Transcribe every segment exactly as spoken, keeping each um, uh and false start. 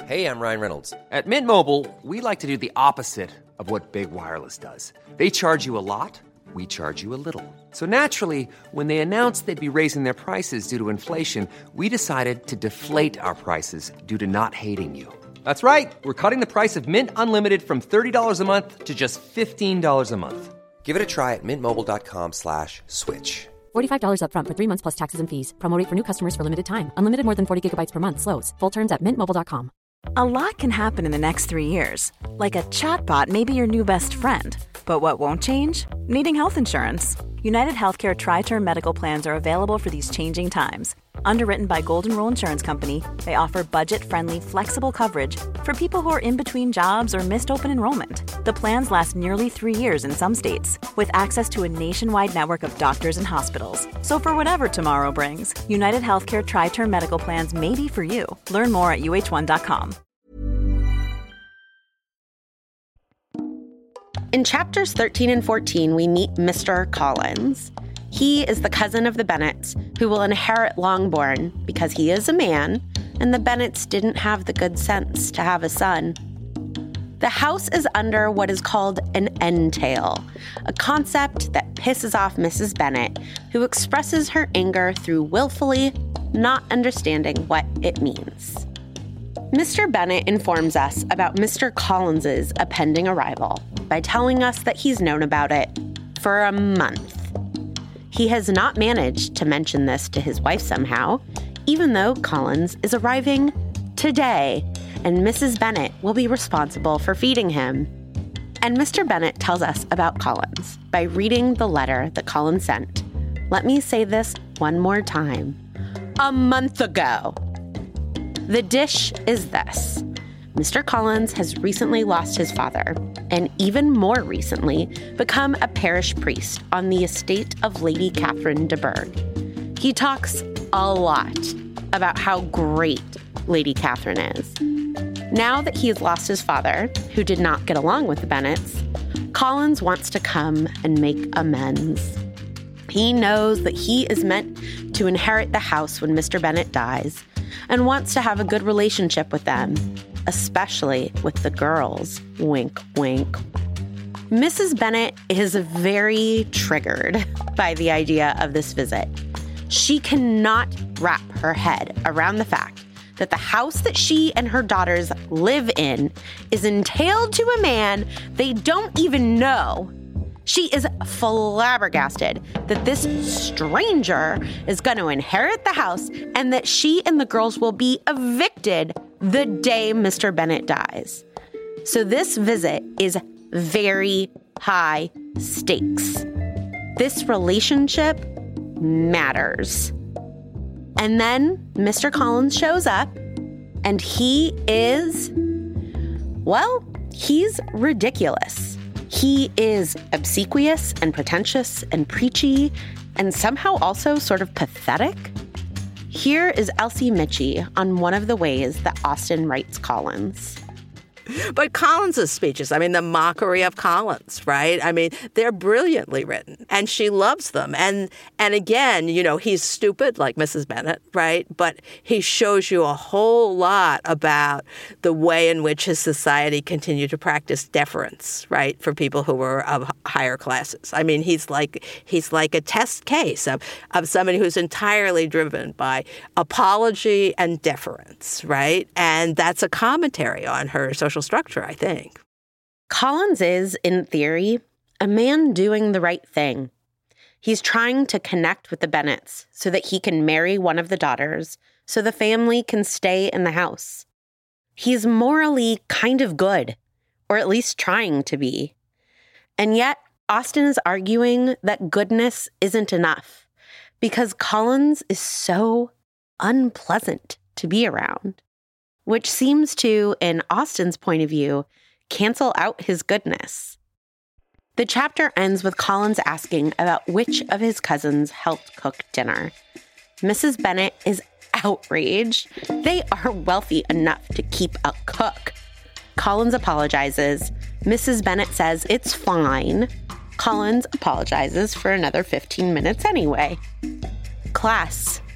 Hey, I'm Ryan Reynolds. At Mint Mobile, we like to do the opposite of what Big Wireless does. They charge you a lot, we charge you a little. So naturally, when they announced they'd be raising their prices due to inflation, we decided to deflate our prices due to not hating you. That's right. We're cutting the price of Mint Unlimited from thirty dollars a month to just fifteen dollars a month. Give it a try at mintmobile.com slash switch. forty-five dollars up front for three months plus taxes and fees. Promo rate for new customers for limited time. Unlimited more than forty gigabytes per month slows. Full terms at mint mobile dot com. A lot can happen in the next three years. Like a chatbot may be your new best friend. But what won't change? Needing health insurance. United Healthcare Tri-Term Medical Plans are available for these changing times. Underwritten by Golden Rule Insurance Company, they offer budget-friendly, flexible coverage for people who are in between jobs or missed open enrollment. The plans last nearly three years in some states, with access to a nationwide network of doctors and hospitals. So for whatever tomorrow brings, United Healthcare Tri-Term Medical Plans may be for you. Learn more at U H one dot com. In chapters thirteen and fourteen, we meet Mister Collins. He is the cousin of the Bennets, who will inherit Longbourn because he is a man, and the Bennets didn't have the good sense to have a son. The house is under what is called an entail, a concept that pisses off Missus Bennet, who expresses her anger through willfully not understanding what it means. Mister Bennet informs us about Mister Collins's impending arrival by telling us that he's known about it for a month. He has not managed to mention this to his wife somehow, even though Collins is arriving today, and Missus Bennet will be responsible for feeding him. And Mister Bennet tells us about Collins by reading the letter that Collins sent. Let me say this one more time. A month ago. The dish is this. Mister Collins has recently lost his father, and even more recently, become a parish priest on the estate of Lady Catherine de Bourgh. He talks a lot about how great Lady Catherine is. Now that he has lost his father, who did not get along with the Bennets, Collins wants to come and make amends. He knows that he is meant to inherit the house when Mister Bennet dies, and wants to have a good relationship with them, especially with the girls. Wink, wink. Missus Bennet is very triggered by the idea of this visit. She cannot wrap her head around the fact that the house that she and her daughters live in is entailed to a man they don't even know. She is flabbergasted that this stranger is going to inherit the house and that she and the girls will be evicted the day Mister Bennet dies. So this visit is very high stakes. This relationship matters. And then Mister Collins shows up, and he is, well, he's ridiculous. He is obsequious and pretentious and preachy and somehow also sort of pathetic. Here is Elsie Mitchie on one of the ways that Austen writes Collins. But Collins's speeches, I mean, the mockery of Collins, right? I mean, they're brilliantly written, and she loves them. And and again, you know, he's stupid like Missus Bennet, right? But he shows you a whole lot about the way in which his society continued to practice deference, right, for people who were of higher classes. I mean, he's like he's like a test case of, of somebody who's entirely driven by apology and deference, right? And that's a commentary on her social structure, I think. Collins is, in theory, a man doing the right thing. He's trying to connect with the Bennets so that he can marry one of the daughters so the family can stay in the house. He's morally kind of good, or at least trying to be. And yet, Austen is arguing that goodness isn't enough because Collins is so unpleasant to be around, which seems to, in Austen's point of view, cancel out his goodness. The chapter ends with Collins asking about which of his cousins helped cook dinner. Missus Bennet is outraged. They are wealthy enough to keep a cook. Collins apologizes. Missus Bennet says it's fine. Collins apologizes for another fifteen minutes anyway. Class,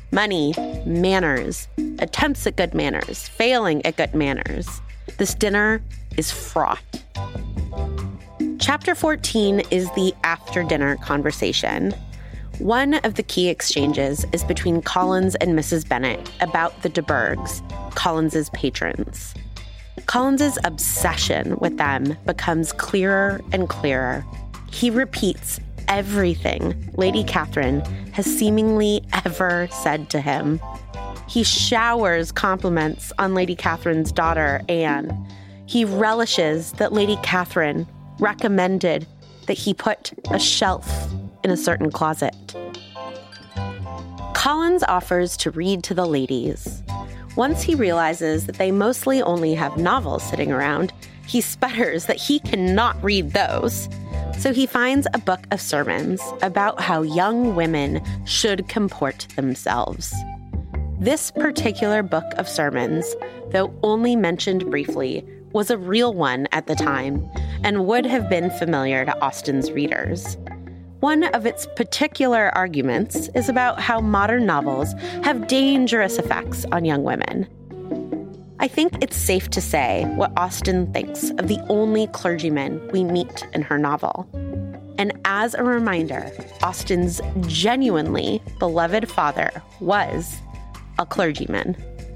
money, manners, attempts at good manners, failing at good manners. This dinner is fraught. Chapter fourteen is the after-dinner conversation. One of the key exchanges is between Collins and Missus Bennet about the de Bourghs, Collins's patrons. Collins's obsession with them becomes clearer and clearer. He repeats everything Lady Catherine has seemingly ever said to him. He showers compliments on Lady Catherine's daughter, Anne. He relishes that Lady Catherine recommended that he put a shelf in a certain closet. Collins offers to read to the ladies. Once he realizes that they mostly only have novels sitting around, he sputters that he cannot read those. So he finds a book of sermons about how young women should comport themselves. This particular book of sermons, though only mentioned briefly, was a real one at the time and would have been familiar to Austen's readers. One of its particular arguments is about how modern novels have dangerous effects on young women. I think it's safe to say what Austen thinks of the only clergyman we meet in her novel. And as a reminder, Austen's genuinely beloved father was a clergyman.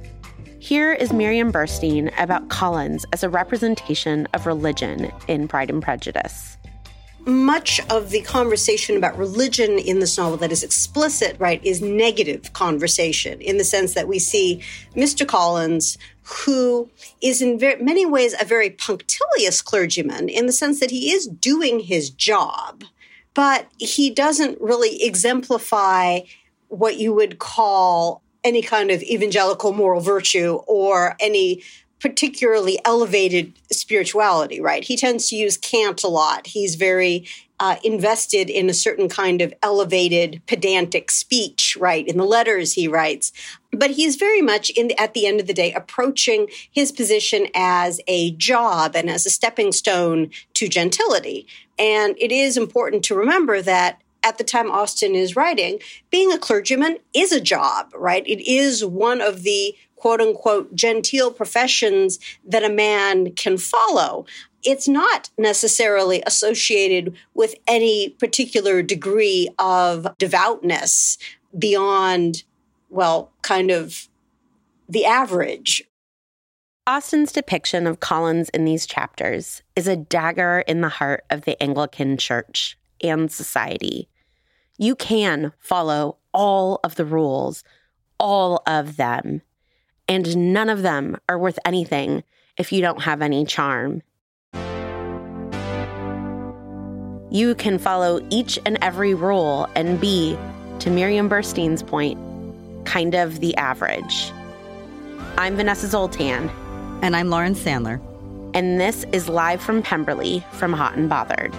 Here is Miriam Burstein about Collins as a representation of religion in Pride and Prejudice. Much of the conversation about religion in this novel that is explicit, right, is negative conversation in the sense that we see Mister Collins, who is in very, many ways a very punctilious clergyman in the sense that he is doing his job, but he doesn't really exemplify what you would call any kind of evangelical moral virtue or any particularly elevated spirituality, right? He tends to use cant a lot. He's very uh, invested in a certain kind of elevated, pedantic speech, right, in the letters he writes. But he's very much, in the, at the end of the day, approaching his position as a job and as a stepping stone to gentility. And it is important to remember that at the time Austen is writing, being a clergyman is a job, right? It is one of the quote-unquote genteel professions that a man can follow. It's not necessarily associated with any particular degree of devoutness beyond, well, kind of the average. Austen's depiction of Collins in these chapters is a dagger in the heart of the Anglican Church and society. You can follow all of the rules, all of them, and none of them are worth anything if you don't have any charm. You can follow each and every rule and be, to Miriam Burstein's point, kind of the average. I'm Vanessa Zoltan. And I'm Lauren Sandler. And this is Live from Pemberley from Hot and Bothered.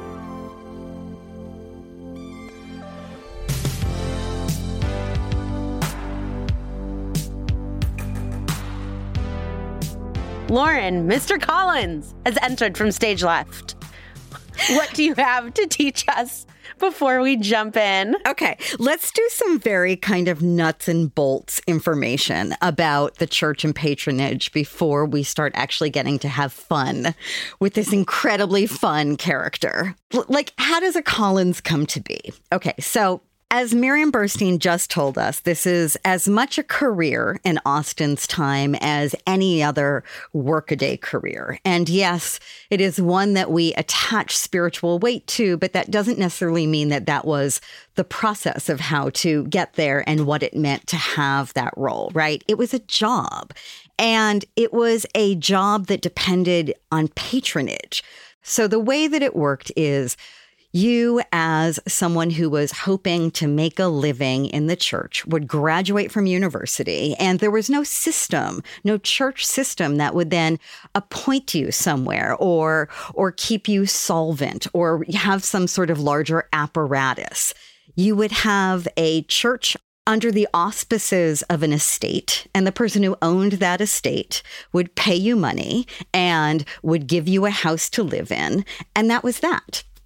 Lauren, Mister Collins has entered from stage left. What do you have to teach us before we jump in? Okay, let's do some very kind of nuts and bolts information about the church and patronage before we start actually getting to have fun with this incredibly fun character. L- like, how does a Collins come to be? Okay, so as Miriam Burstein just told us, this is as much a career in Austen's time as any other workaday career. And yes, it is one that we attach spiritual weight to, but that doesn't necessarily mean that that was the process of how to get there and what it meant to have that role, right? It was a job, and it was a job that depended on patronage. So the way that it worked is you, as someone who was hoping to make a living in the church, would graduate from university, and there was no system, no church system that would then appoint you somewhere or or keep you solvent or have some sort of larger apparatus. You would have a church under the auspices of an estate, and the person who owned that estate would pay you money and would give you a house to live in, and that was that.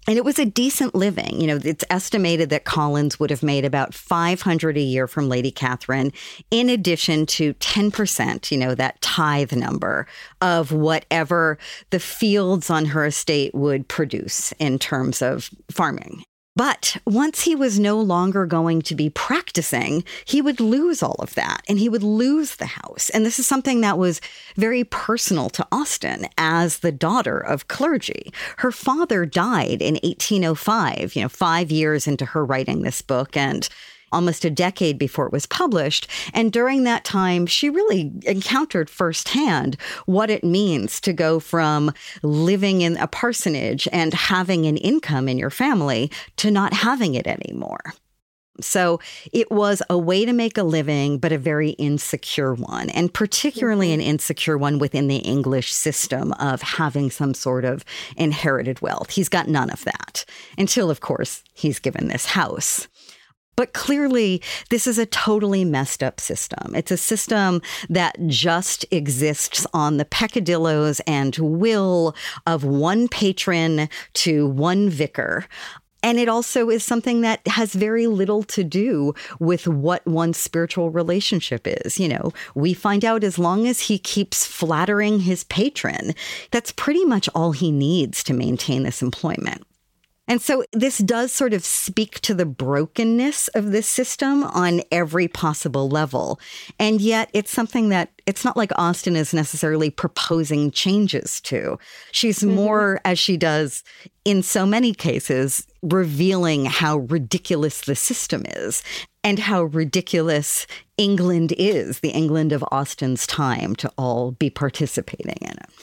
And it was a decent living. You know, it's estimated that Collins would have made about five hundred dollars a year from Lady Catherine, in addition to ten percent, you know, that tithe number of whatever the fields on her estate would produce in terms of farming. But once he was no longer going to be practicing, he would lose all of that and he would lose the house. And this is something that was very personal to Austen as the daughter of clergy. Her father died in eighteen oh five, you know, five years into her writing this book and almost a decade before it was published. And during that time, she really encountered firsthand what it means to go from living in a parsonage and having an income in your family to not having it anymore. So it was a way to make a living, but a very insecure one, and particularly an insecure one within the English system of having some sort of inherited wealth. He's got none of that until, of course, he's given this house. But clearly, this is a totally messed up system. It's a system that just exists on the peccadillos and will of one patron to one vicar. And it also is something that has very little to do with what one's spiritual relationship is. You know, we find out as long as he keeps flattering his patron, that's pretty much all he needs to maintain this employment. And so this does sort of speak to the brokenness of this system on every possible level. And yet it's something that it's not like Austen is necessarily proposing changes to. She's mm-hmm. more, as she does in so many cases, revealing how ridiculous the system is and how ridiculous England is, the England of Austen's time, to all be participating in it.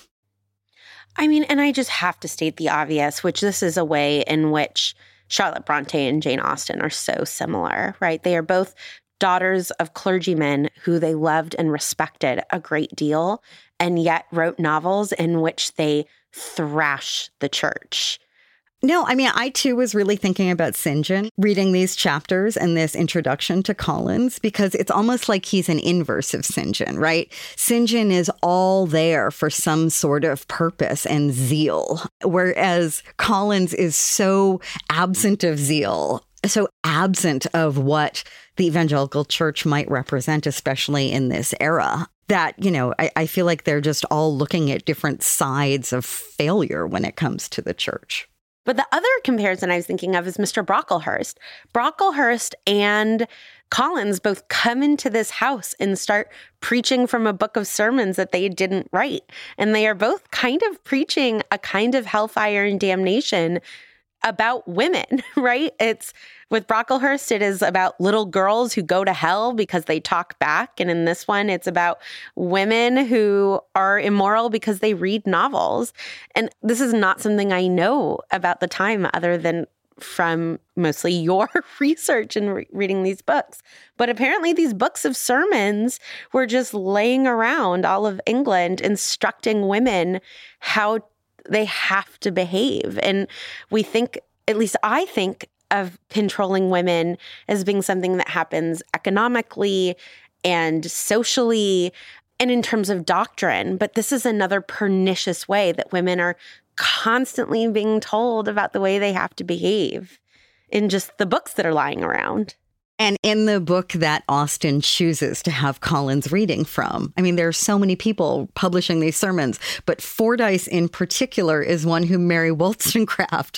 I mean, and I just have to state the obvious, which this is a way in which Charlotte Bronte and Jane Austen are so similar, right? They are both daughters of clergymen who they loved and respected a great deal, and yet wrote novels in which they thrash the church. No, I mean, I too was really thinking about St. John reading these chapters and this introduction to Collins, because it's almost like he's an inverse of Saint John, right? Saint John is all there for some sort of purpose and zeal, whereas Collins is so absent of zeal, so absent of what the evangelical church might represent, especially in this era, that, you know, I, I feel like they're just all looking at different sides of failure when it comes to the church. But the other comparison I was thinking of is Mister Brocklehurst. Brocklehurst and Collins both come into this house and start preaching from a book of sermons that they didn't write. And they are both kind of preaching a kind of hellfire and damnation about women, right? It's with Brocklehurst, it is about little girls who go to hell because they talk back. And in this one, it's about women who are immoral because they read novels. And this is not something I know about the time other than from mostly your research and re- reading these books. But apparently these books of sermons were just laying around all of England, instructing women how they have to behave. And we think, at least I think, of controlling women as being something that happens economically and socially and in terms of doctrine. But this is another pernicious way that women are constantly being told about the way they have to behave in just the books that are lying around. And in the book that Austen chooses to have Collins reading from, I mean, there are so many people publishing these sermons, but Fordyce in particular is one who Mary Wollstonecraft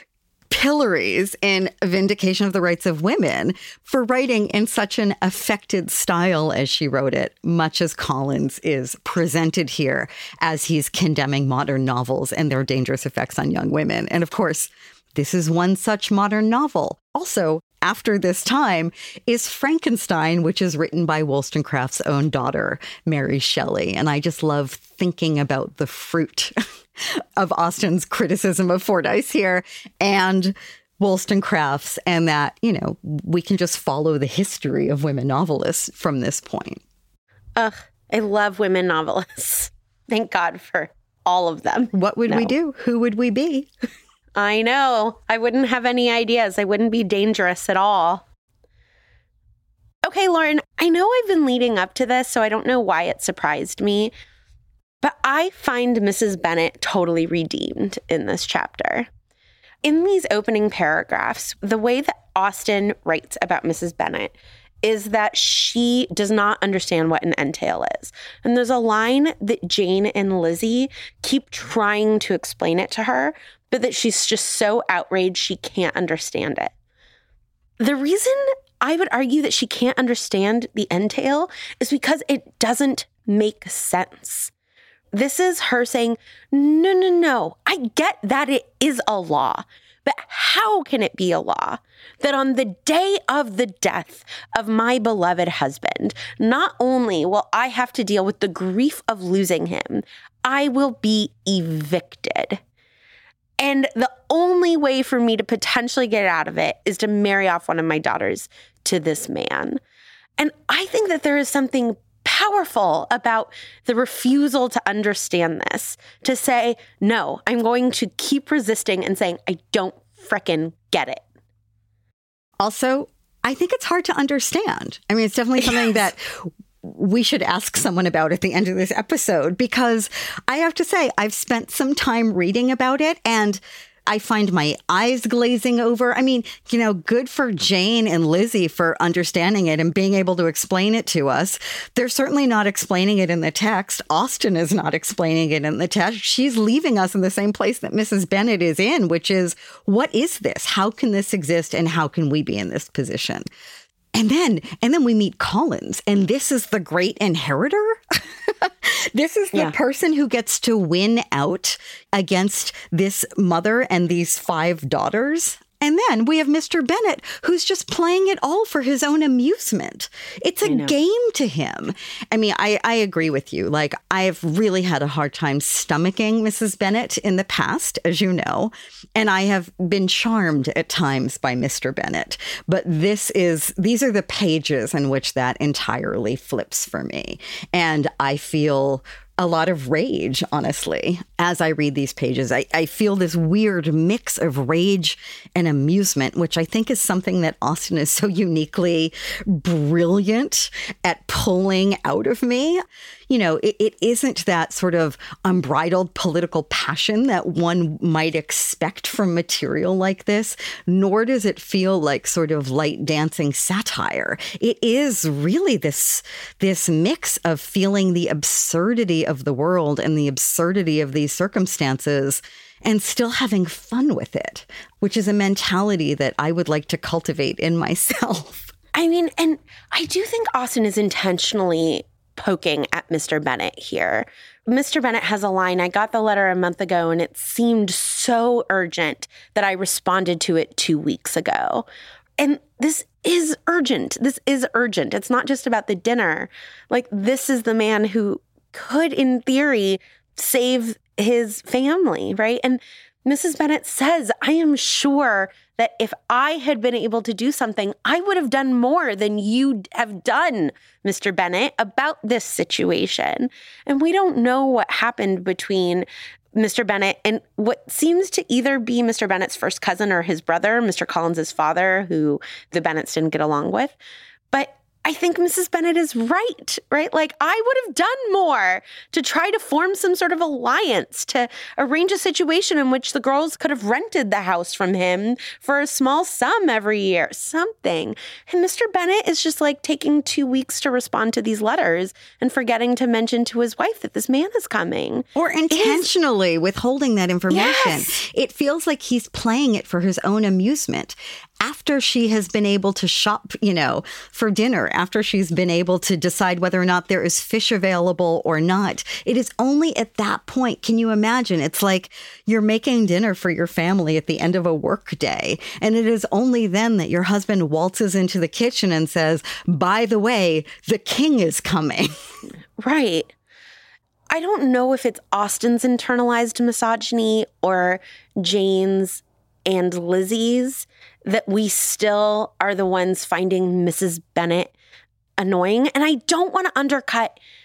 pillories in Vindication of the Rights of Women for writing in such an affected style as she wrote it, much as Collins is presented here as he's condemning modern novels and their dangerous effects on young women. And of course, this is one such modern novel. Also, after this time is Frankenstein, which is written by Wollstonecraft's own daughter, Mary Shelley. And I just love thinking about the fruit of Austen's criticism of Fordyce here and Wollstonecraft's, and that, you know, we can just follow the history of women novelists from this point. Ugh, I love women novelists. Thank God for all of them. What would no. we do? Who would we be? I know. I wouldn't have any ideas. I wouldn't be dangerous at all. Okay, Lauren, I know I've been leading up to this, so I don't know why it surprised me, but I find Missus Bennet totally redeemed in this chapter. in these opening paragraphs, the way that Austen writes about Missus Bennet is that she does not understand what an entail is. And there's a line that Jane and Lizzie keep trying to explain it to her, but that she's just so outraged she can't understand it. The reason I would argue that she can't understand the entail is because it doesn't make sense. This is her saying, no, no, no, I get that it is a law, but how can it be a law that on the day of the death of my beloved husband, not only will I have to deal with the grief of losing him, I will be evicted. And the only way for me to potentially get out of it is to marry off one of my daughters to this man. And I think that there is something powerful about the refusal to understand this, to say, no, I'm going to keep resisting and saying, I don't frickin' get it. Also, I think it's hard to understand. I mean, it's definitely something yes. that we should ask someone about at the end of this episode, because I have to say, I've spent some time reading about it and I find my eyes glazing over. I mean, you know, good for Jane and Lizzie for understanding it and being able to explain it to us. They're certainly not explaining it in the text. Austen is not explaining it in the text. She's leaving us in the same place that Missus Bennet is in, which is, what is this? How can this exist? And how can we be in this position? And then, and then we meet Collins, and this is the great inheritor. This is the yeah. person who gets to win out against this mother and these five daughters. And then we have Mister Bennet, who's just playing it all for his own amusement. It's a game to him. I mean, I, I agree with you. Like, I've really had a hard time stomaching Missus Bennet in the past, as you know, and I have been charmed at times by Mister Bennet. But this is, these are the pages in which that entirely flips for me. And I feel a lot of rage, honestly, as I read these pages. I, I feel this weird mix of rage and amusement, which I think is something that Austen is so uniquely brilliant at pulling out of me. You know, it, it isn't that sort of unbridled political passion that one might expect from material like this, nor does it feel like sort of light dancing satire. It is really this, this mix of feeling the absurdity of the world and the absurdity of these circumstances and still having fun with it, which is a mentality that I would like to cultivate in myself. I mean, and I do think Austen is intentionally poking at Mister Bennet here. Mister Bennet has a line, I got the letter a month ago and it seemed so urgent that I responded to it two weeks ago. And this is urgent. This is urgent. It's not just about the dinner. Like, this is the man who could, in theory, save his family, right? And Missus Bennet says, I am sure that if I had been able to do something, I would have done more than you have done, Mister Bennet, about this situation. And we don't know what happened between Mister Bennet and what seems to either be Mister Bennet's first cousin or his brother, Mister Collins's father, who the Bennets didn't get along with. But I think Missus Bennet is right, right? Like, I would have done more to try to form some sort of alliance, to arrange a situation in which the girls could have rented the house from him for a small sum every year, something. And Mister Bennet is just like taking two weeks to respond to these letters and forgetting to mention to his wife that this man is coming. Or intentionally withholding that information. Yes. It feels like he's playing it for his own amusement. After she has been able to shop, you know, for dinner, after she's been able to decide whether or not there is fish available or not, it is only at that point, can you imagine? It's like you're making dinner for your family at the end of a work day. And it is only then that your husband waltzes into the kitchen and says, by the way, the king is coming. Right. I don't know if it's Austen's internalized misogyny or Jane's and Lizzie's that we still are the ones finding Missus Bennet annoying. And I don't want to undercut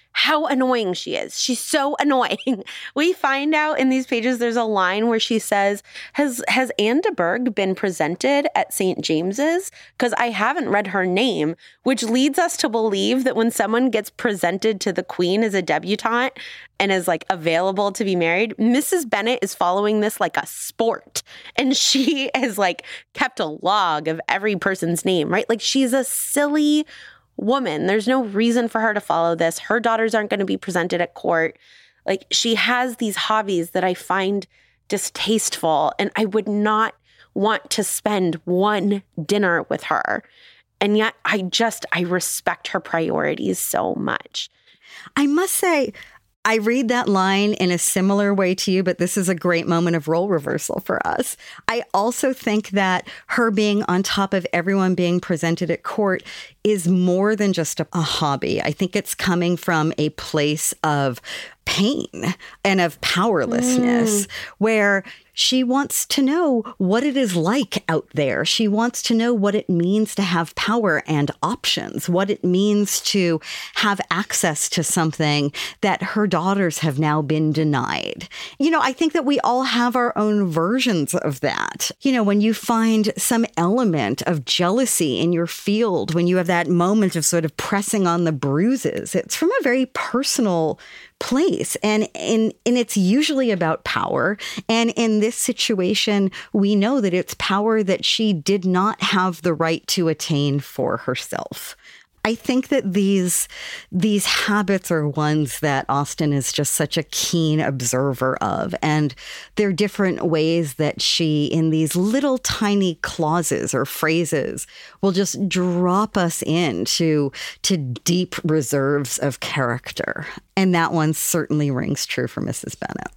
how annoying she is. She's so annoying. We find out in these pages, there's a line where she says, has has Anne de Bourgh been presented at Saint James's? Because I haven't read her name, which leads us to believe that when someone gets presented to the Queen as a debutante and is like available to be married, Missus Bennet is following this like a sport. And she has like kept a log of every person's name, right? Like she's a silly woman. There's no reason for her to follow this. Her daughters aren't going to be presented at court. Like she has these hobbies that I find distasteful, and I would not want to spend one dinner with her. And yet I just, I respect her priorities so much. I must say, I read that line in a similar way to you, but this is a great moment of role reversal for us. I also think that her being on top of everyone being presented at court is more than just a, a hobby. I think it's coming from a place of pain and of powerlessness, mm. where she wants to know what it is like out there. She wants to know what it means to have power and options, what it means to have access to something that her daughters have now been denied. You know, I think that we all have our own versions of that. You know, when you find some element of jealousy in your field, when you have that moment of sort of pressing on the bruises, it's from a very personal place. And, and, and it's usually about power. And in this situation, we know that it's power that she did not have the right to attain for herself. I think that these these habits are ones that Austen is just such a keen observer of. And they're different ways that she, in these little tiny clauses or phrases, will just drop us into to deep reserves of character. And that one certainly rings true for Missus Bennet.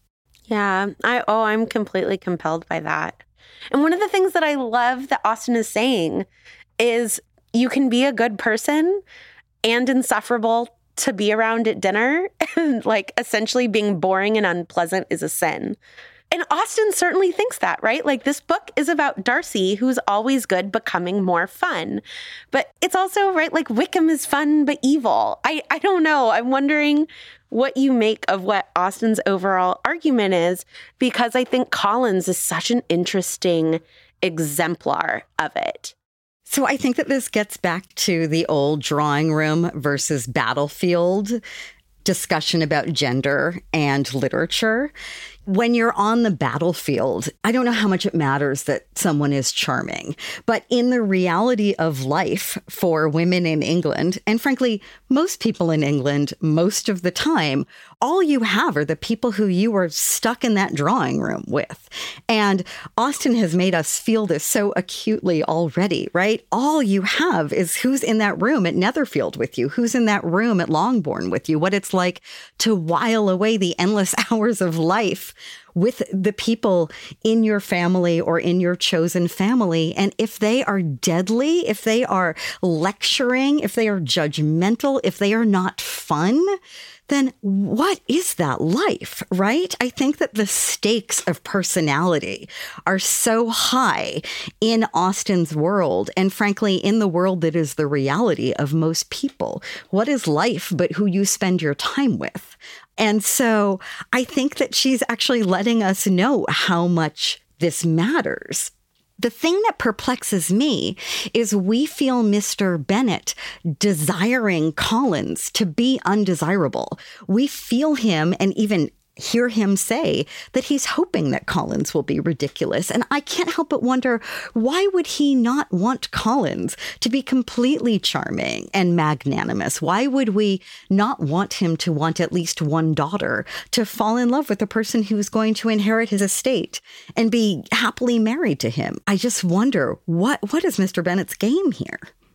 Yeah. I oh, I'm completely compelled by that. And one of the things that I love that Austen is saying is, you can be a good person and insufferable to be around at dinner. Like essentially being boring and unpleasant is a sin. And Austen certainly thinks that, right? Like this book is about Darcy, who's always good, becoming more fun. But it's also, right, like Wickham is fun but evil. I, I don't know. I'm wondering what you make of what Austen's overall argument is, because I think Collins is such an interesting exemplar of it. So I think that this gets back to the old drawing room versus battlefield discussion about gender and literature. When you're on the battlefield, I don't know how much it matters that someone is charming, but in the reality of life for women in England, and frankly, most people in England, most of the time, all you have are the people who you are stuck in that drawing room with. And Austen has made us feel this so acutely already, right? All you have is who's in that room at Netherfield with you, who's in that room at Longbourn with you, what it's like to while away the endless hours of life with the people in your family or in your chosen family. And if they are deadly, if they are lecturing, if they are judgmental, if they are not fun, then what is that life, right? I think that the stakes of personality are so high in Austen's world, and frankly, in the world that is the reality of most people. What is life but who you spend your time with? And so I think that she's actually letting us know how much this matters. The thing that perplexes me is we feel Mister Bennet desiring Collins to be undesirable. We feel him and even hear him say that he's hoping that Collins will be ridiculous. And I can't help but wonder, why would he not want Collins to be completely charming and magnanimous? Why would we not want him to want at least one daughter, to fall in love with the person who's going to inherit his estate and be happily married to him? I just wonder, what what is Mister Bennet's game here?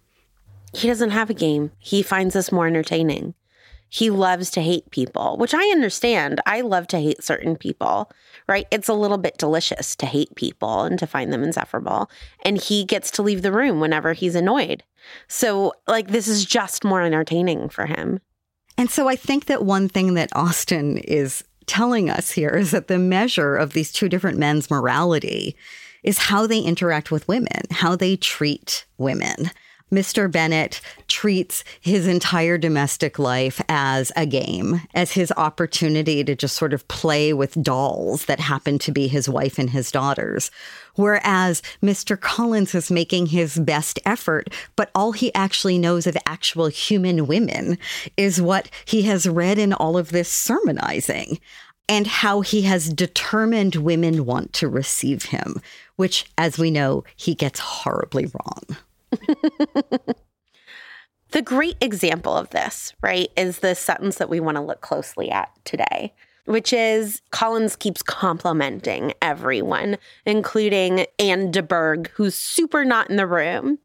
He doesn't have a game. He finds this more entertaining. He loves to hate people, which I understand. I love to hate certain people, right? It's a little bit delicious to hate people and to find them insufferable. And he gets to leave the room whenever he's annoyed. So, like, this is just more entertaining for him. And so I think that one thing that Austen is telling us here is that the measure of these two different men's morality is how they interact with women, how they treat women. Mister Bennet treats his entire domestic life as a game, as his opportunity to just sort of play with dolls that happen to be his wife and his daughters. Whereas Mister Collins is making his best effort, but all he actually knows of actual human women is what he has read in all of this sermonizing and how he has determined women want to receive him, which, as we know, he gets horribly wrong. The great example of this, right, is the sentence that we want to look closely at today, which is Collins keeps complimenting everyone, including Anne de Bourgh, who's super not in the room.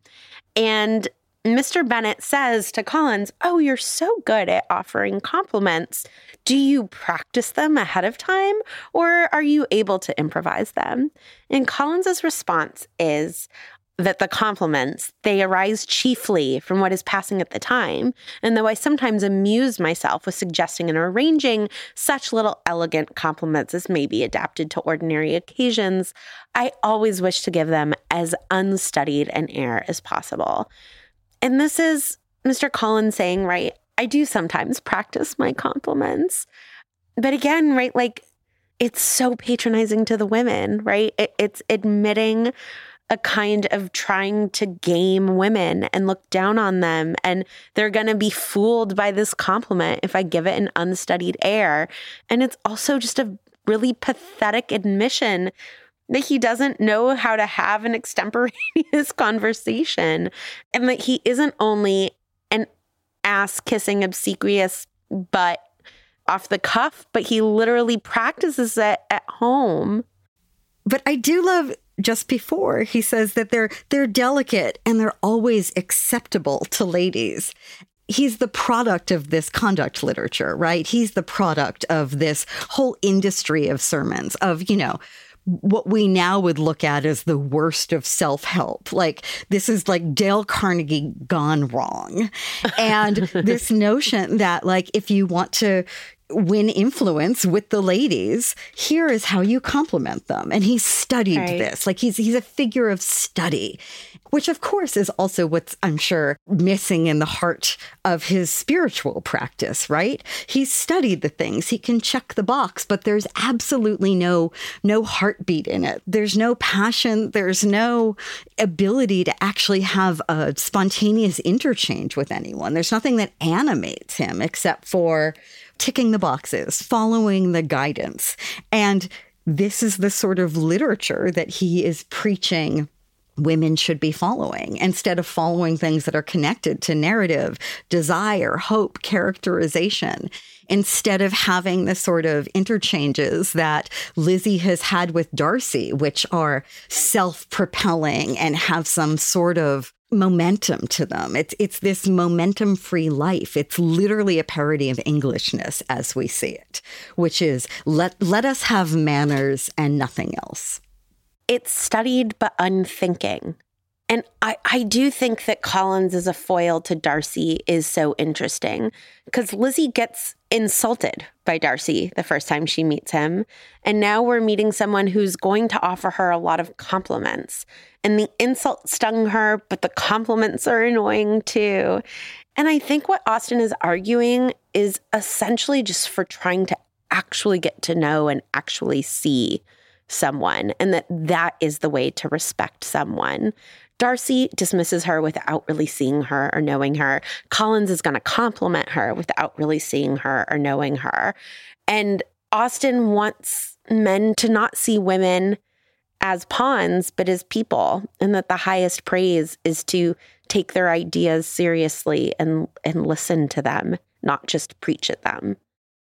And Mister Bennet says to Collins, oh, you're so good at offering compliments. Do you practice them ahead of time, or are you able to improvise them? And Collins's response is that the compliments, they arise chiefly from what is passing at the time. And though I sometimes amuse myself with suggesting and arranging such little elegant compliments as may be adapted to ordinary occasions, I always wish to give them as unstudied an air as possible. And this is Mister Collins saying, right, I do sometimes practice my compliments. But again, right, like, it's so patronizing to the women, right? It, it's admitting a kind of trying to game women and look down on them. And they're going to be fooled by this compliment if I give it an unstudied air. And it's also just a really pathetic admission that he doesn't know how to have an extemporaneous conversation, and that he isn't only an ass-kissing, obsequious butt off the cuff, but he literally practices it at home. But I do love just before he says that they're they're delicate and they're always acceptable to ladies. He's the product of this conduct literature, right? He's the product of this whole industry of sermons, of, you know, what we now would look at as the worst of self-help. Like, this is like Dale Carnegie gone wrong. And this notion that, like, if you want to win influence with the ladies, here is how you compliment them. And he's studied right. this. Like, he's he's a figure of study, which of course is also what's, I'm sure, missing in the heart of his spiritual practice, right? He's studied the things. He can check the box, but there's absolutely no no heartbeat in it. There's no passion. There's no ability to actually have a spontaneous interchange with anyone. There's nothing that animates him except for ticking the boxes, following the guidance. And this is the sort of literature that he is preaching women should be following, instead of following things that are connected to narrative, desire, hope, characterization, instead of having the sort of interchanges that Lizzie has had with Darcy, which are self-propelling and have some sort of momentum to them. It's it's this momentum-free life. It's literally a parody of Englishness as we see it, which is let let us have manners and nothing else. It's studied but unthinking. And I, I do think that Collins as a foil to Darcy is so interesting, because Lizzie gets insulted by Darcy the first time she meets him. And now we're meeting someone who's going to offer her a lot of compliments. And the insult stung her, but the compliments are annoying too. And I think what Austen is arguing is essentially just for trying to actually get to know and actually see someone, and that that is the way to respect someone. Darcy dismisses her without really seeing her or knowing her. Collins is going to compliment her without really seeing her or knowing her. And Austen wants men to not see women as pawns, but as people, and that the highest praise is to take their ideas seriously and, and listen to them, not just preach at them.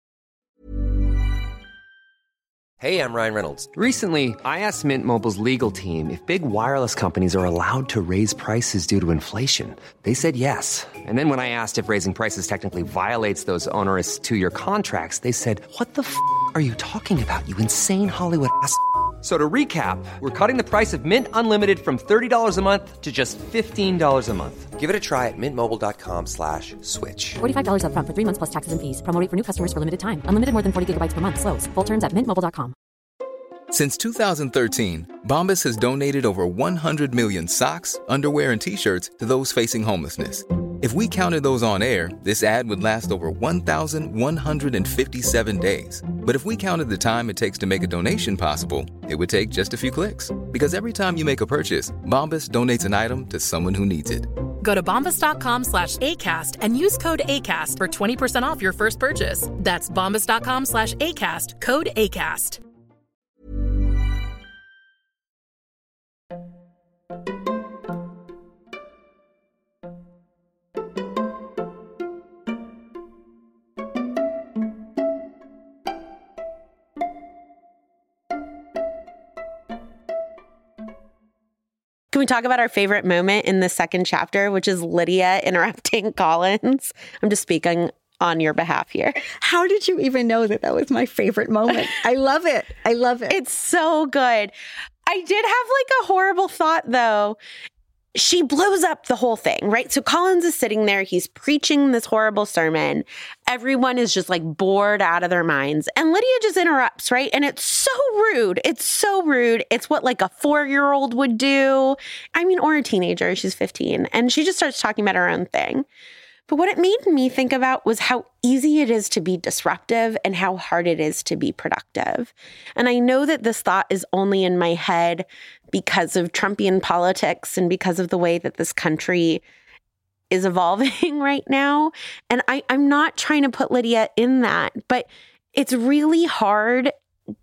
Hey, I'm Ryan Reynolds. Recently, I asked Mint Mobile's legal team if big wireless companies are allowed to raise prices due to inflation. They said yes. And then when I asked if raising prices technically violates those onerous two-year contracts, they said, what the f*** are you talking about, you insane Hollywood ass f- So to recap, we're cutting the price of Mint Unlimited from thirty dollars a month to just fifteen dollars a month. Give it a try at mintmobile.com slash switch. forty-five dollars up front for three months plus taxes and fees. Promo rate for new customers for limited time. Unlimited more than forty gigabytes per month. Slows full terms at mint mobile dot com. Since two thousand thirteen, Bombas has donated over one hundred million socks, underwear, and T-shirts to those facing homelessness. If we counted those on air, this ad would last over one thousand one hundred fifty-seven days. But if we counted the time it takes to make a donation possible, it would take just a few clicks. Because every time you make a purchase, Bombas donates an item to someone who needs it. Go to bombas.com slash ACAST and use code ACAST for twenty percent off your first purchase. That's bombas.com slash ACAST, code ACAST. Can we talk about our favorite moment in the second chapter, which is Lydia interrupting Collins? I'm just speaking on your behalf here. How did you even know that that was my favorite moment? I love it. I love it. It's so good. I did have like a horrible thought, though. She blows up the whole thing, right? So Collins is sitting there. He's preaching this horrible sermon. Everyone is just like bored out of their minds. And Lydia just interrupts, right? And it's so rude. It's so rude. It's what like a four-year-old would do. I mean, or a teenager. She's fifteen. And she just starts talking about her own thing. But what it made me think about was how easy it is to be disruptive and how hard it is to be productive. And I know that this thought is only in my head because of Trumpian politics and because of the way that this country is evolving right now. And I, I'm not trying to put Lydia in that, but it's really hard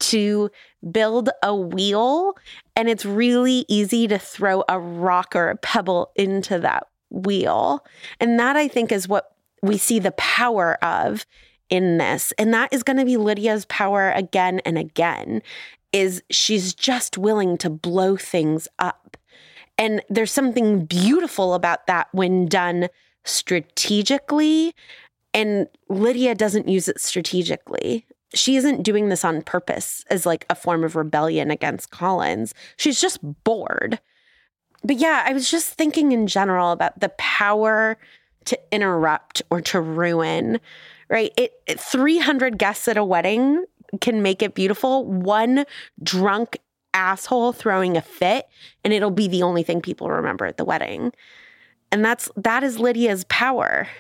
to build a wheel, and it's really easy to throw a rock or a pebble into that wheel. And that, I think, is what we see the power of in this. And that is going to be Lydia's power again and again, is she's just willing to blow things up. And there's something beautiful about that when done strategically. And Lydia doesn't use it strategically. She isn't doing this on purpose as like a form of rebellion against Collins. She's just bored. But yeah, I was just thinking in general about the power to interrupt or to ruin, right? It, it three hundred guests at a wedding can make it beautiful. One drunk asshole throwing a fit, and it'll be the only thing people remember at the wedding. And that's that is Lydia's power.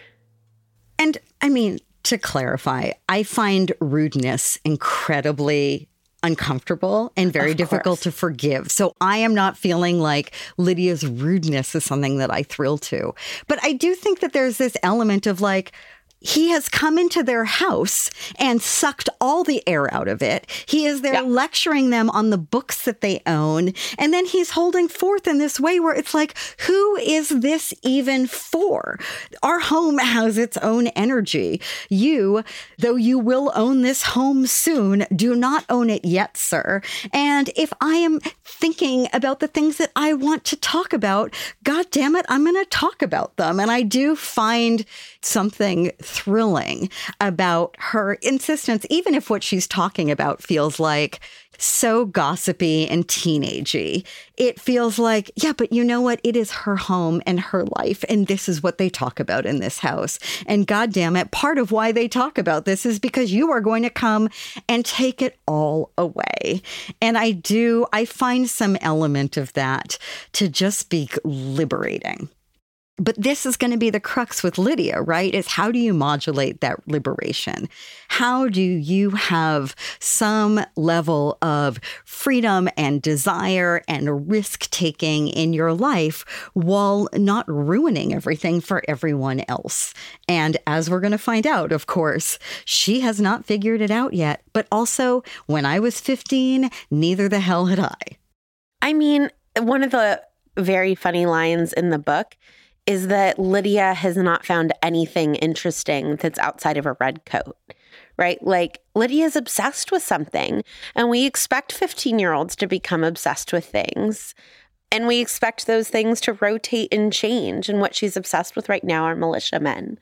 And I mean, to clarify, I find rudeness incredibly uncomfortable and very difficult to forgive. So I am not feeling like Lydia's rudeness is something that I thrill to. But I do think that there's this element of like, he has come into their house and sucked all the air out of it. He is there yeah. lecturing them on the books that they own. And then he's holding forth in this way where it's like, who is this even for? Our home has its own energy. You, though you will own this home soon, do not own it yet, sir. And if I am thinking about the things that I want to talk about, God damn it, I'm going to talk about them. And I do find something thrilling about her insistence, even if what she's talking about feels like so gossipy and teenagey. It feels like, yeah, but you know what? It is her home and her life. And this is what they talk about in this house. And God damn it, part of why they talk about this is because you are going to come and take it all away. And I do, I find some element of that to just be liberating. But this is going to be the crux with Lydia, right? Is how do you modulate that liberation? How do you have some level of freedom and desire and risk-taking in your life while not ruining everything for everyone else? And as we're going to find out, of course, she has not figured it out yet. But also, when I was fifteen, neither the hell had I. I mean, one of the very funny lines in the book is that Lydia has not found anything interesting that's outside of a red coat, right? Like, Lydia's obsessed with something, and we expect fifteen-year-olds to become obsessed with things, and we expect those things to rotate and change, and what she's obsessed with right now are militiamen.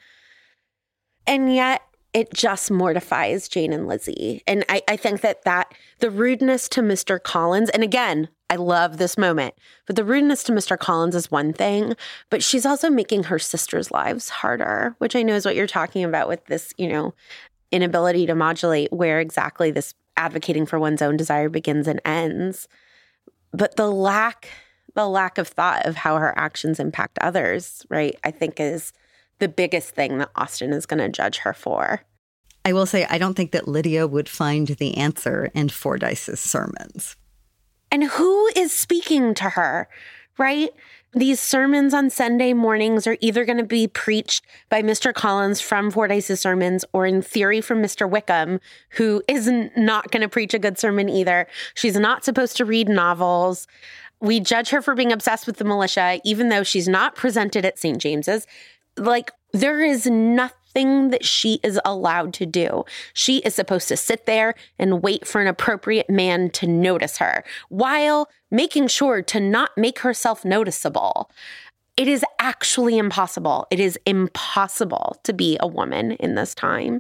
And yet, it just mortifies Jane and Lizzie. And I, I think that that the rudeness to Mister Collins, and again, I love this moment, but the rudeness to Mister Collins is one thing, but she's also making her sisters' lives harder, which I know is what you're talking about with this, you know, inability to modulate where exactly this advocating for one's own desire begins and ends. But the lack, the lack of thought of how her actions impact others, right, I think is the biggest thing that Austen is going to judge her for. I will say, I don't think that Lydia would find the answer in Fordyce's sermons. And who is speaking to her, right? These sermons on Sunday mornings are either going to be preached by Mister Collins from Fordyce's sermons or in theory from Mister Wickham, who is not going to preach a good sermon either. She's not supposed to read novels. We judge her for being obsessed with the militia, even though she's not presented at Saint James's. Like, there is nothing that she is allowed to do. She is supposed to sit there and wait for an appropriate man to notice her while making sure to not make herself noticeable. It is actually impossible. It is impossible to be a woman in this time.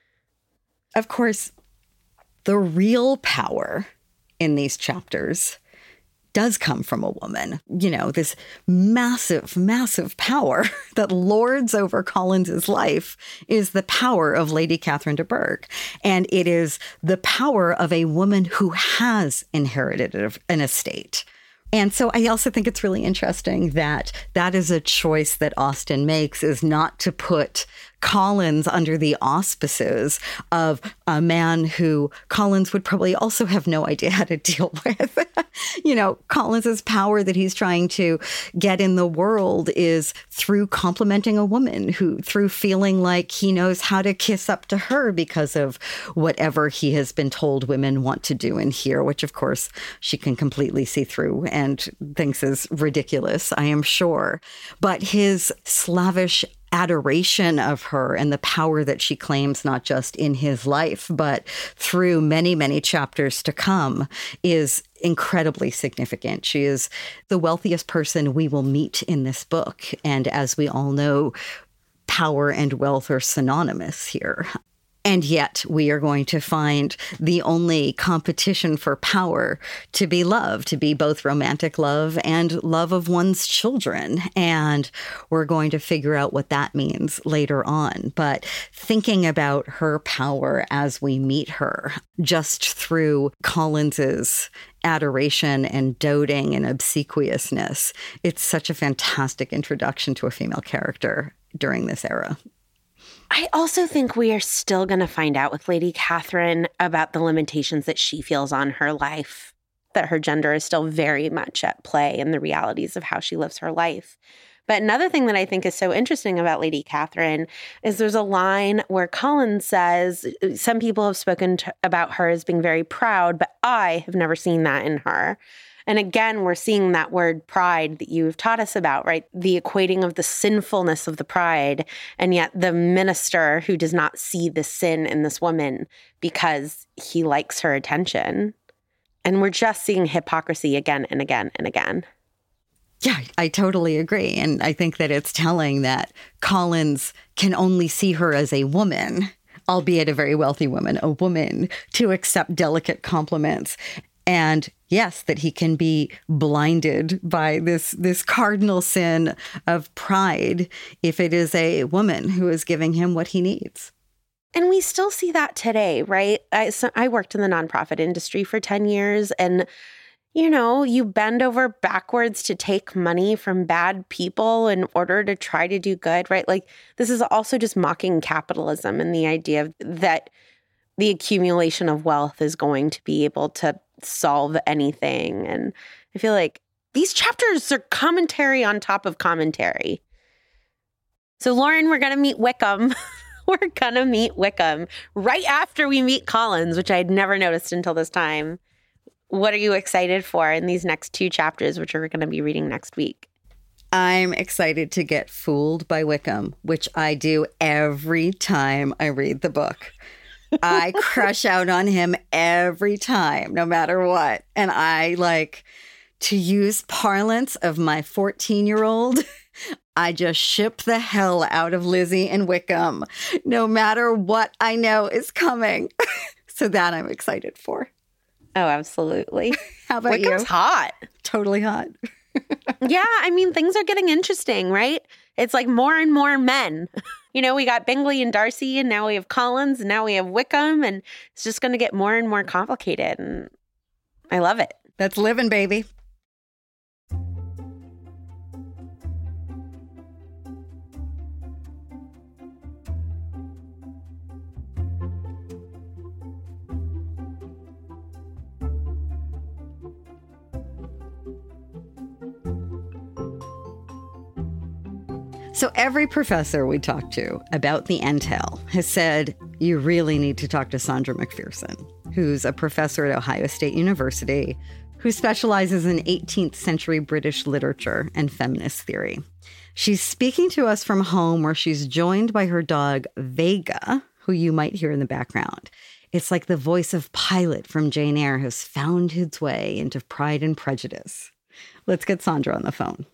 Of course, the real power in these chapters does come from a woman. You know, this massive, massive power that lords over Collins's life is the power of Lady Catherine de Bourgh. And it is the power of a woman who has inherited an estate. And so I also think it's really interesting that that is a choice that Austen makes, is not to put Collins under the auspices of a man who Collins would probably also have no idea how to deal with. You know, Collins's power that he's trying to get in the world is through complimenting a woman who, through feeling like he knows how to kiss up to her because of whatever he has been told women want to do and hear, which of course she can completely see through and thinks is ridiculous, I am sure. But his slavish adoration of her and the power that she claims, not just in his life, but through many, many chapters to come, is incredibly significant. She is the wealthiest person we will meet in this book. And as we all know, power and wealth are synonymous here. And yet we are going to find the only competition for power to be love, to be both romantic love and love of one's children. And we're going to figure out what that means later on. But thinking about her power as we meet her, just through Collins's adoration and doting and obsequiousness, it's such a fantastic introduction to a female character during this era. I also think we are still going to find out with Lady Catherine about the limitations that she feels on her life, that her gender is still very much at play in the realities of how she lives her life. But another thing that I think is so interesting about Lady Catherine is there's a line where Collins says, some people have spoken to, about her as being very proud, but I have never seen that in her. And again, we're seeing that word pride that you've taught us about, right? The equating of the sinfulness of the pride, and yet the minister who does not see the sin in this woman because he likes her attention. And we're just seeing hypocrisy again and again and again. Yeah, I totally agree. And I think that it's telling that Collins can only see her as a woman, albeit a very wealthy woman, a woman, to accept delicate compliments. And yes, that he can be blinded by this this cardinal sin of pride if it is a woman who is giving him what he needs. And we still see that today, right? I, so I worked in the nonprofit industry for ten years, and, you know, you bend over backwards to take money from bad people in order to try to do good, right? Like, this is also just mocking capitalism and the idea that the accumulation of wealth is going to be able to solve anything. And I feel like these chapters are commentary on top of commentary. So, Lauren, we're going to meet Wickham. We're going to meet Wickham right after we meet Collins, which I had never noticed until this time. What are you excited for in these next two chapters, which we're going to be reading next week? I'm excited to get fooled by Wickham, which I do every time I read the book. I crush out on him every time, no matter what. And I like, to use parlance of my fourteen-year-old, I just ship the hell out of Lizzie and Wickham, no matter what I know is coming. So that I'm excited for. Oh, absolutely. How about Wickham's you? hot. Totally hot. Yeah, I mean, things are getting interesting, right? It's like more and more men you know, we got Bingley and Darcy, and now we have Collins, and now we have Wickham, and it's just going to get more and more complicated. And I love it. That's living, baby. So every professor we talked to about the entail has said, you really need to talk to Sandra McPherson, who's a professor at Ohio State University, who specializes in eighteenth century British literature and feminist theory. She's speaking to us from home where she's joined by her dog, Vega, who you might hear in the background. It's like the voice of Pilate from Jane Eyre has found its way into Pride and Prejudice. Let's get Sandra on the phone.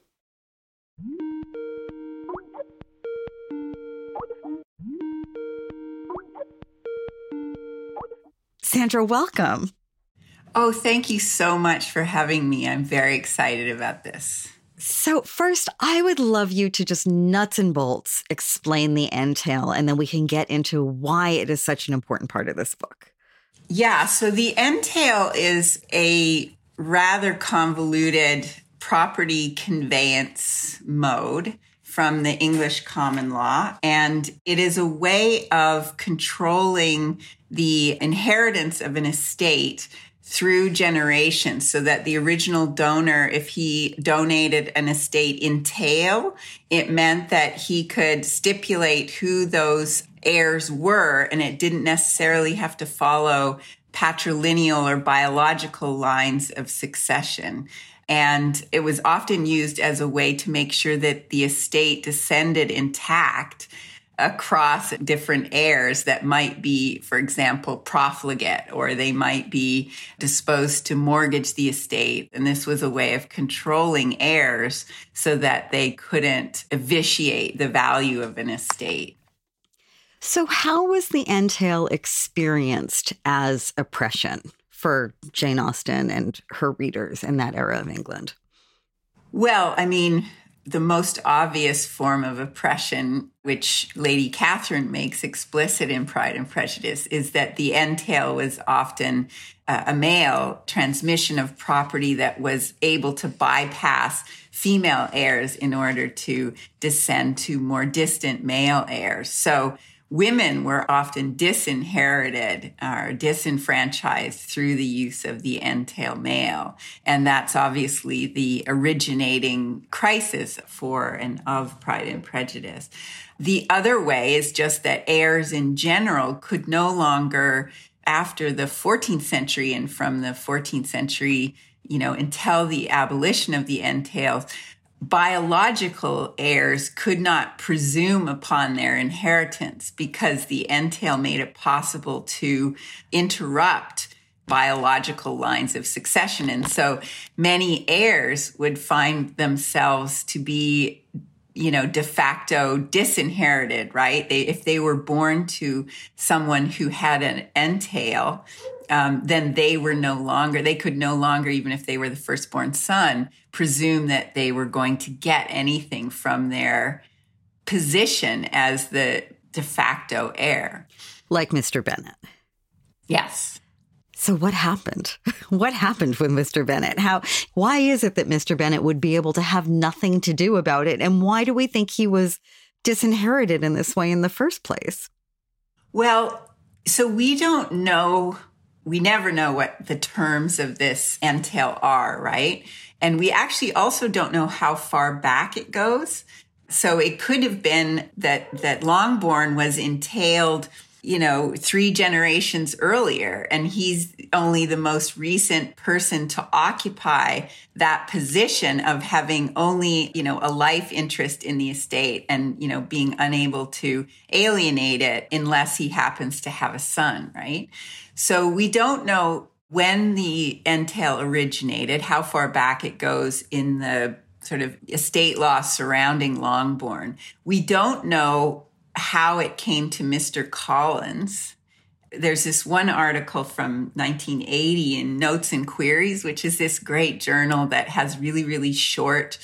Sandra, welcome. Oh, thank you so much for having me. I'm very excited about this. So first, I would love you to just nuts and bolts explain the entail, and then we can get into why it is such an important part of this book. Yeah, so the entail is a rather convoluted property conveyance mode from the English common law, and it is a way of controlling the inheritance of an estate through generations, so that the original donor, if he donated an estate in tail, it meant that he could stipulate who those heirs were, and it didn't necessarily have to follow patrilineal or biological lines of succession. And it was often used as a way to make sure that the estate descended intact across different heirs that might be, for example, profligate, or they might be disposed to mortgage the estate. And this was a way of controlling heirs so that they couldn't vitiate the value of an estate. So how was the entail experienced as oppression for Jane Austen and her readers in that era of England? Well, I mean, the most obvious form of oppression, which Lady Catherine makes explicit in Pride and Prejudice, is that the entail was often uh, a male transmission of property that was able to bypass female heirs in order to descend to more distant male heirs. So women were often disinherited or disenfranchised through the use of the entail male. And that's obviously the originating crisis for and of Pride and Prejudice. The other way is just that heirs in general could no longer, after the fourteenth century and from the fourteenth century, you know, until the abolition of the entail, biological heirs could not presume upon their inheritance because the entail made it possible to interrupt biological lines of succession. And so many heirs would find themselves to be, you know, de facto disinherited, right? They, if they were born to someone who had an entail, Um, then they were no longer, they could no longer, even if they were the firstborn son, presume that they were going to get anything from their position as the de facto heir. Like Mister Bennet. Yes. So what happened? What happened with Mister Bennet? How, why is it that Mister Bennet would be able to have nothing to do about it? And why do we think he was disinherited in this way in the first place? Well, so we don't know. We never know what the terms of this entail are, right? And we actually also don't know how far back it goes. So it could have been that that Longbourn was entailed, you know, three generations earlier, and he's only the most recent person to occupy that position of having only, you know, a life interest in the estate and, you know, being unable to alienate it unless he happens to have a son, right? So we don't know when the entail originated, how far back it goes in the sort of estate law surrounding Longbourn. We don't know how it came to Mister Collins. There's this one article from nineteen eighty in Notes and Queries, which is this great journal that has really, really short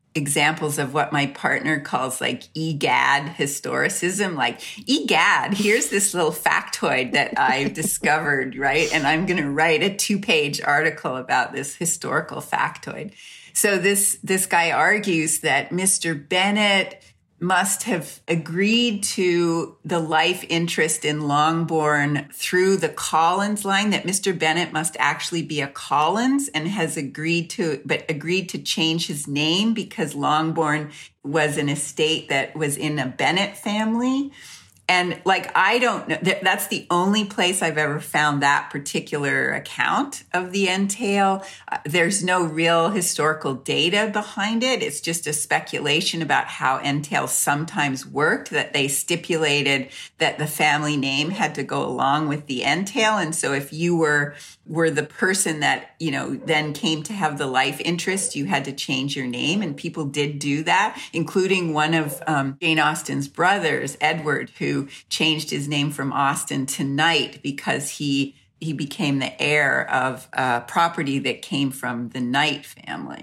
examples of what my partner calls like egad historicism. Like, egad, here's this little factoid that I've discovered, right? And I'm going to write a two-page article about this historical factoid. So this, this guy argues that Mister Bennet must have agreed to the life interest in Longbourn through the Collins line, that Mister Bennet must actually be a Collins and has agreed to, but agreed to change his name because Longbourn was an estate that was in a Bennet family. And like, I don't know, that's the only place I've ever found that particular account of the entail. Uh, there's no real historical data behind it. It's just a speculation about how entails sometimes worked, that they stipulated that the family name had to go along with the entail. And so if you were, were the person that, you know, then came to have the life interest, you had to change your name. And people did do that, including one of um, Jane Austen's brothers, Edward, who changed his name from Austen to Knight because he he became the heir of uh, property that came from the Knight family.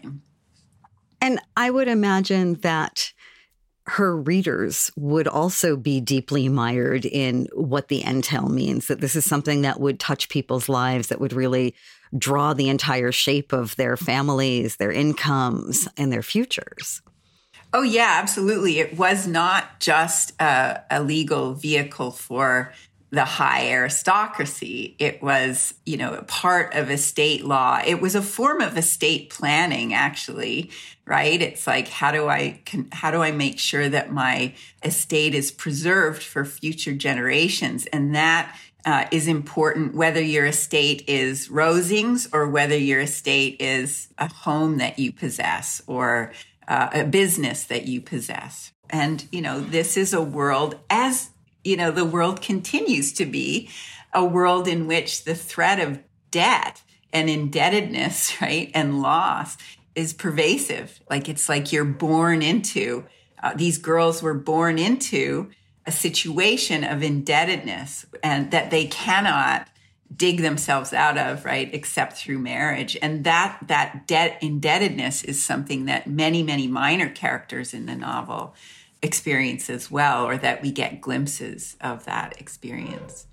And I would imagine that her readers would also be deeply mired in what the entail means, that this is something that would touch people's lives, that would really draw the entire shape of their families, their incomes, and their futures. Oh, yeah, absolutely. It was not just a, a legal vehicle for the high aristocracy. It was, you know, a part of estate law. It was a form of estate planning, actually, right? It's like, how do I, can, how do I make sure that my estate is preserved for future generations? And that uh, is important, whether your estate is Rosings or whether your estate is a home that you possess or Uh, a business that you possess. And, you know, this is a world, as, you know, the world continues to be a world in which the threat of debt and indebtedness, right, and loss is pervasive. Like, it's like you're born into, uh, these girls were born into a situation of indebtedness and that they cannot dig themselves out of, right, except through marriage. And that that debt indebtedness is something that many, many minor characters in the novel experience as well, or that we get glimpses of that experience.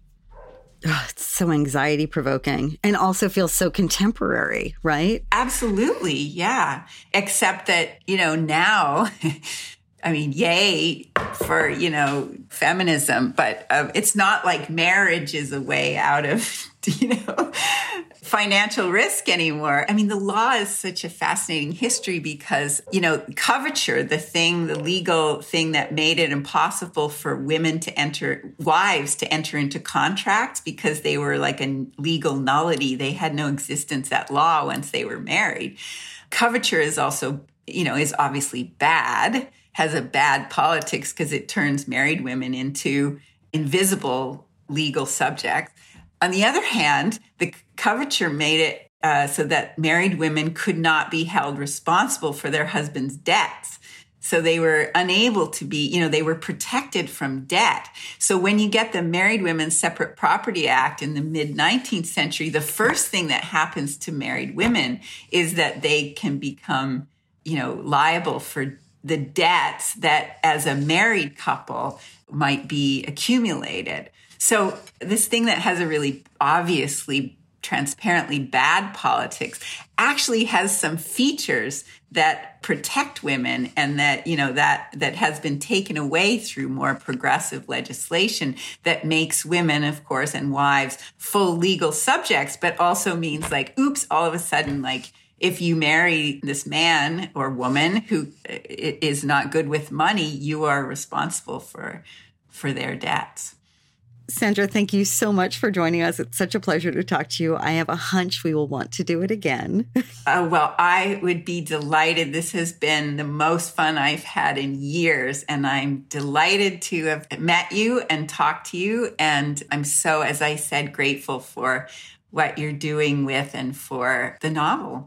Oh, it's so anxiety provoking and also feels so contemporary, right? Absolutely. Yeah. Except that, you know, now, I mean, yay for, you know, feminism, but uh, it's not like marriage is a way out of, you know, financial risk anymore. I mean, the law is such a fascinating history because, you know, coverture, the thing, the legal thing that made it impossible for women to enter, wives to enter into contracts because they were like a legal nullity. They had no existence at law once they were married. Coverture is also, you know, is obviously bad, has a bad politics because it turns married women into invisible legal subjects. On the other hand, the coverture made it uh, so that married women could not be held responsible for their husband's debts. So they were unable to be, you know, they were protected from debt. So when you get the Married Women's Separate Property Act in the mid-nineteenth century, the first thing that happens to married women is that they can become, you know, liable for the debts that as a married couple might be accumulated. So this thing that has a really obviously transparently bad politics actually has some features that protect women and that, you know, that, that has been taken away through more progressive legislation that makes women, of course, and wives full legal subjects, but also means like, oops, all of a sudden, like, if you marry this man or woman who is not good with money, you are responsible for, for their debts. Sandra, thank you so much for joining us. It's such a pleasure to talk to you. I have a hunch we will want to do it again. uh, well, I would be delighted. This has been the most fun I've had in years, and I'm delighted to have met you and talked to you. And I'm so, as I said, grateful for what you're doing with and for the novel.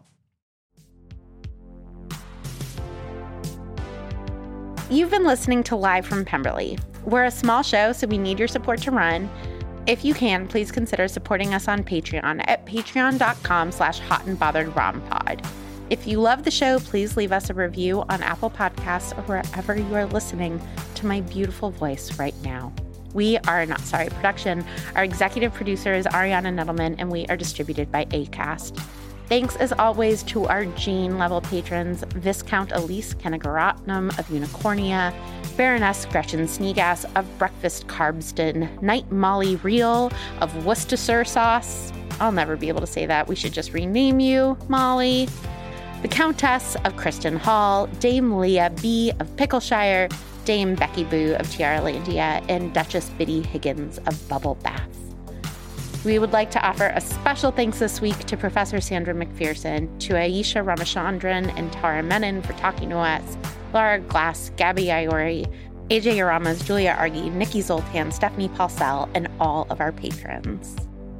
You've been listening to Live from Pemberley. We're a small show, so we need your support to run. If you can, please consider supporting us on Patreon at patreon.com slash hot and bothered rompod. If you love the show, please leave us a review on Apple Podcasts or wherever you are listening to my beautiful voice right now. We are Not Sorry production. Our executive producer is Ariana Nettleman, and we are distributed by Acast. Thanks, as always, to our Jane-level patrons, Viscount Elise Kennegaratnam of Unicornia, Baroness Gretchen Sneegass of Breakfast Carbston, Knight Molly Reel of Worcestershire Sauce. I'll never be able to say that. We should just rename you, Molly. The Countess of Kristen Hall, Dame Leah B. of Pickleshire, Dame Becky Boo of Tiaralandia, and Duchess Biddy Higgins of Bubble Bath. We would like to offer a special thanks this week to Professor Sandra McPherson, to Aisha Ramachandran and Tara Menon for talking to us, Laura Glass, Gabby Iori, A J Aramas, Julia Argy, Nikki Zoltan, Stephanie Paulsell, and all of our patrons.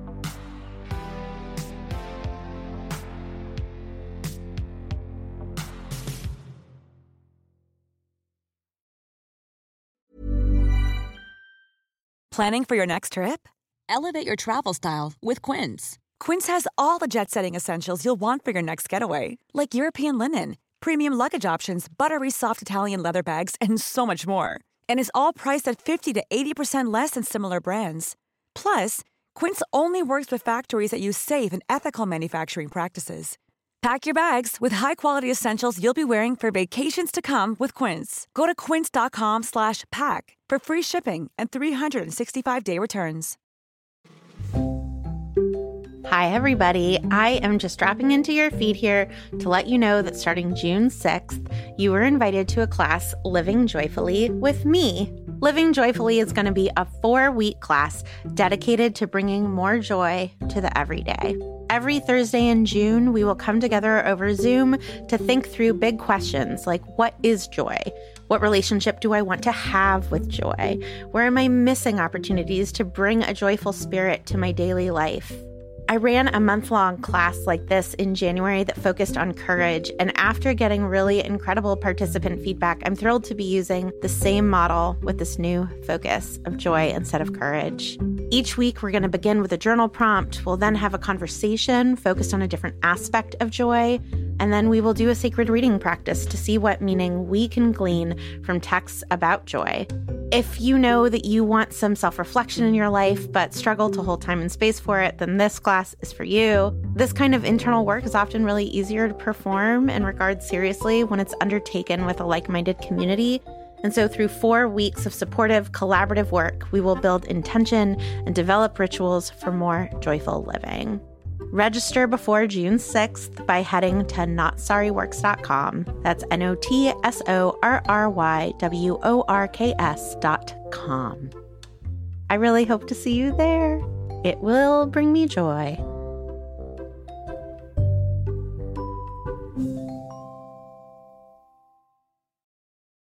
Planning for your next trip? Elevate your travel style with Quince. Quince has all the jet-setting essentials you'll want for your next getaway, like European linen, premium luggage options, buttery soft Italian leather bags, and so much more. And is all priced at fifty to eighty percent less than similar brands. Plus, Quince only works with factories that use safe and ethical manufacturing practices. Pack your bags with high-quality essentials you'll be wearing for vacations to come with Quince. Go to quince.com slash pack for free shipping and three sixty-five day returns. Hi, everybody. I am just dropping into your feed here to let you know that starting June sixth, you were invited to a class, Living Joyfully, with me. Living Joyfully is going to be a four-week class dedicated to bringing more joy to the everyday. Every Thursday in June, we will come together over Zoom to think through big questions like, what is joy? What relationship do I want to have with joy? Where am I missing opportunities to bring a joyful spirit to my daily life? I ran a month-long class like this in January that focused on courage, and after getting really incredible participant feedback, I'm thrilled to be using the same model with this new focus of joy instead of courage. Each week, we're going to begin with a journal prompt. We'll then have a conversation focused on a different aspect of joy, and then we will do a sacred reading practice to see what meaning we can glean from texts about joy. If you know that you want some self-reflection in your life but struggle to hold time and space for it, then this class is for you. This kind of internal work is often really easier to perform and regard seriously when it's undertaken with a like-minded community. And so through four weeks of supportive, collaborative work, we will build intention and develop rituals for more joyful living. Register before June sixth by heading to not sorry works dot com. That's N O T S O R R Y W O R K S dot com. I really hope to see you there. It will bring me joy.